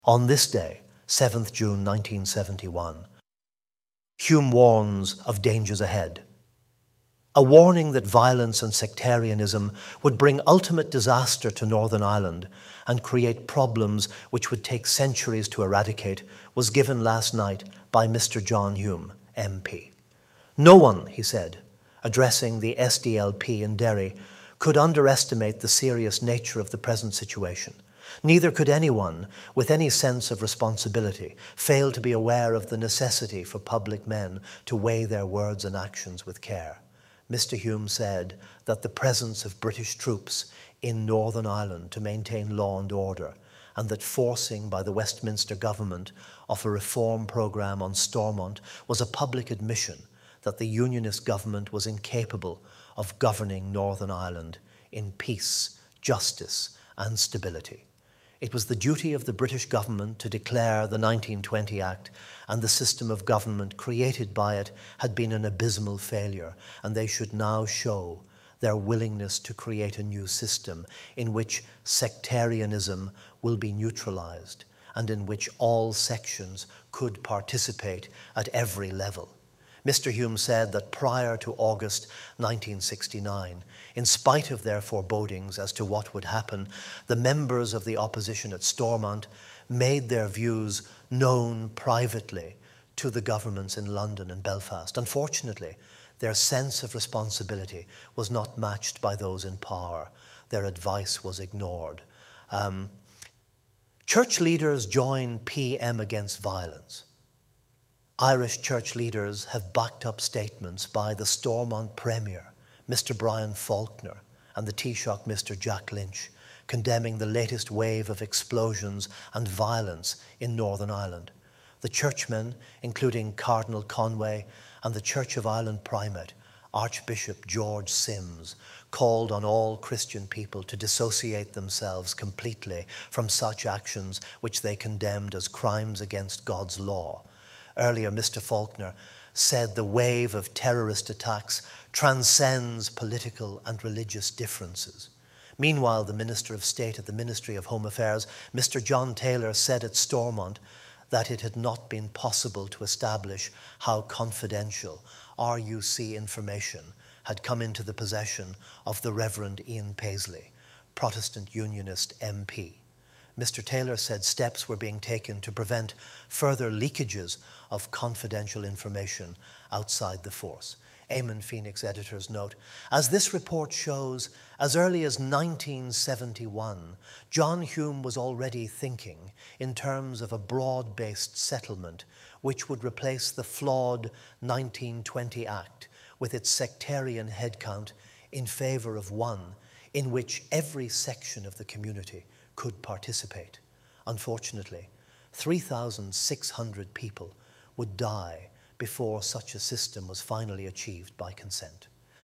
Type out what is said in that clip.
On this day, 7th June 1971, Hume warns of dangers ahead. A warning that violence and sectarianism would bring ultimate disaster to Northern Ireland and create problems which would take centuries to eradicate was given last night by Mr. John Hume, MP. No one, he said, addressing the SDLP in Derry, could underestimate the serious nature of the present situation. Neither could anyone with any sense of responsibility fail to be aware of the necessity for public men to weigh their words and actions with care. Mr. Hume said that the presence of British troops in Northern Ireland to maintain law and order, and that forcing by the Westminster government of a reform programme on Stormont was a public admission that the Unionist government was incapable of governing Northern Ireland in peace, justice and stability. It was the duty of the British government to declare the 1920 Act and the system of government created by it had been an abysmal failure, and they should now show their willingness to create a new system in which sectarianism will be neutralized and in which all sections could participate at every level. Mr. Hume said that prior to August 1969, in spite of their forebodings as to what would happen, the members of the opposition at Stormont made their views known privately to the governments in London and Belfast. Unfortunately, their sense of responsibility was not matched by those in power. Their advice was ignored. Church leaders join PM against violence. Irish church leaders have backed up statements by the Stormont Premier, Mr. Brian Faulkner, and the Taoiseach, Mr. Jack Lynch, condemning the latest wave of explosions and violence in Northern Ireland. The churchmen, including Cardinal Conway and the Church of Ireland Primate, Archbishop George Sims, called on all Christian people to dissociate themselves completely from such actions which they condemned as crimes against God's law. Earlier, Mr. Faulkner said the wave of terrorist attacks transcends political and religious differences. Meanwhile, the Minister of State at the Ministry of Home Affairs, Mr. John Taylor, said at Stormont that it had not been possible to establish how confidential RUC information had come into the possession of the Reverend Ian Paisley, Protestant Unionist MP. Mr. Taylor said steps were being taken to prevent further leakages of confidential information outside the force. Eamon Phoenix editor's note, as this report shows, as early as 1971, John Hume was already thinking in terms of a broad-based settlement which would replace the flawed 1920 Act with its sectarian headcount in favour of one in which every section of the community could participate. Unfortunately, 3,600 people would die before such a system was finally achieved by consent.